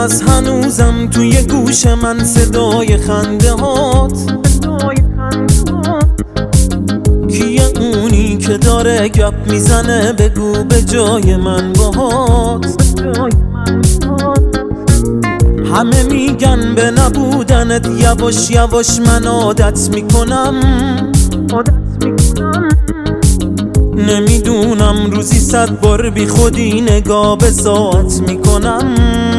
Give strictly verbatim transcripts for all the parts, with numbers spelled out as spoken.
هست هنوزم توی گوش من صدای خنده هات. کیه اونی که داره گپ میزنه بگو به جای من باهات. همه میگن به نبودنت یواش یواش من عادت میکنم. نمیدونم روزی صد بار بی خودی نگاه به ساعت میکنم.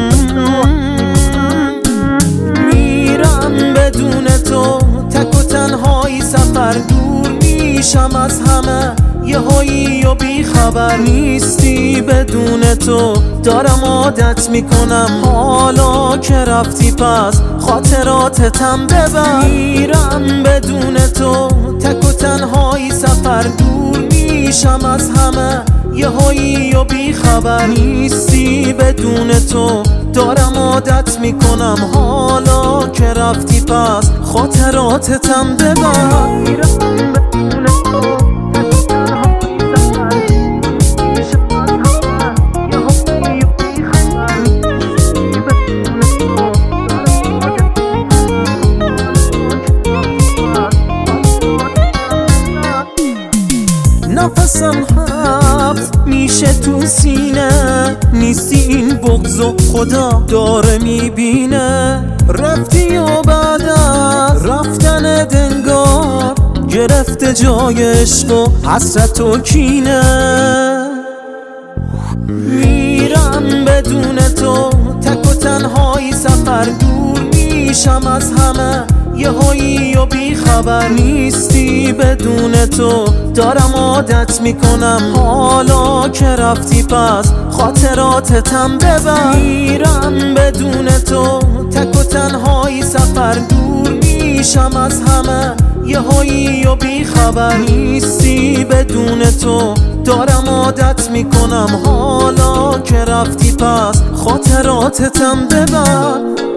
میرم بدون تو تک و تنهایی سفر دور میشم از همه یه هایی و بی خبر نیستی. بدون تو دارم عادت میکنم حالا که رفتی پس خاطراتتم ببر. میرم بدون تو تک و تنهایی سفر دور میشم از همه یه هایی و بی خبر نیستی. بدون تو دارم عادت میکنم حالا که رفتی پس خاطراتتم ببر. میرم بدون تو نفسم حبس میشه تو سینه نیستی. این بغضو خدا داره میبینه. رفتی و بعد از رفتن دنگار گرفته جای عشق و حسرت و کینه. میرم بدون تو تک و تنهایی سفر دور میشم از همه یه هایی و بی خبر نیستی. بدون تو دارم عادت میکنم حالا که رفتی پس خاطراتتم ببر. میرم بدون تو تک و تنهایی سفر دور میشم از همه یه هایی و بی خبر نیستی. بدون تو دارم عادت میکنم حالا که رفتی پس خاطراتتم ببر.